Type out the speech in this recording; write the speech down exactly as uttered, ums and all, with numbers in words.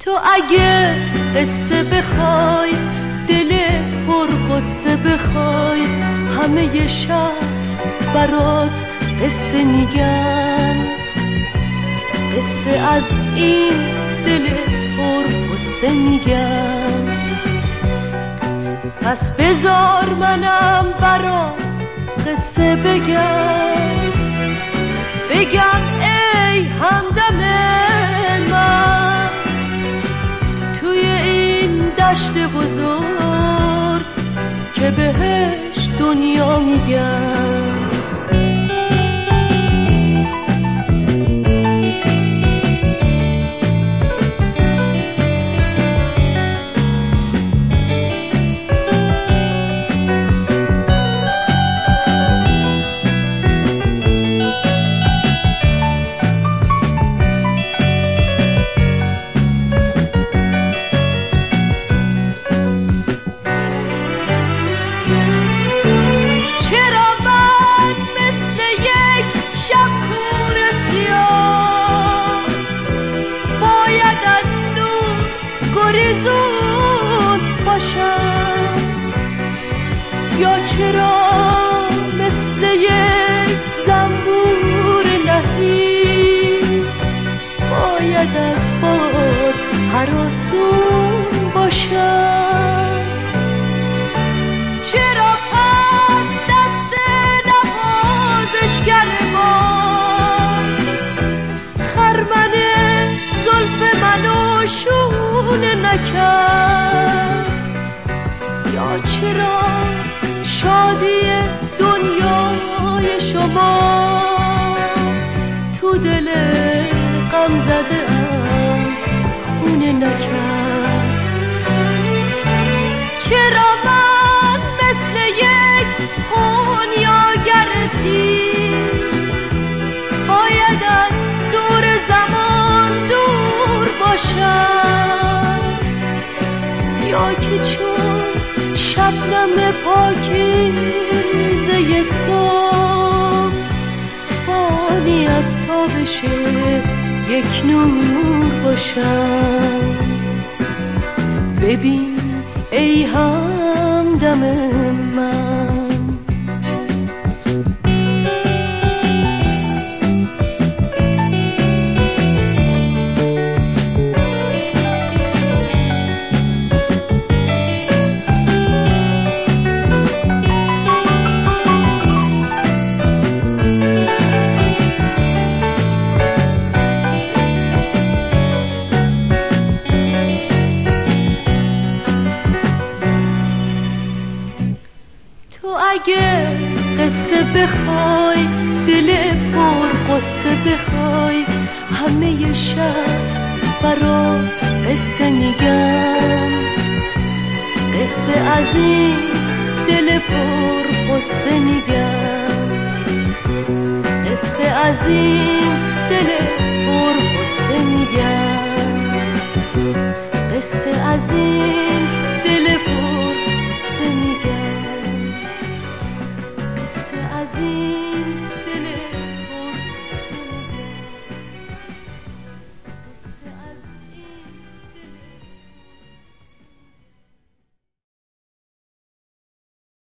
تو اگه قصه بخوای، دل پر قصه بخوای، همه ی شب برات قصه میگن، قصه از این دل پر قصه میگن. پس بذار منم برات قصه بگم، بگم ای همدم من، توی این دشت بزرگ که بهش دنیا میگم. یا چرا مثل یک زنبور نهی باید از باد هراسون باشم؟ چرا پس دست نوازشگر باد خرمن زلف منو شونه نکرد؟ یا چرا شادی دنیای شما تو دل غم زده ام خونه نکرد؟ چرا من مثل یک خونیاگر پیر باید از دور زمان دور باشم؟ یا که چون شبنم پاکیزه صبح فانی از تابش یک نور باشم؟ ببین ای همدم من، اگه قصه بخوای، دل پر قصه بخوای، همه ی شب برات قصه میگم، قصه از این دل پر قصه میگم، قصه از این دل پر قصه میگم.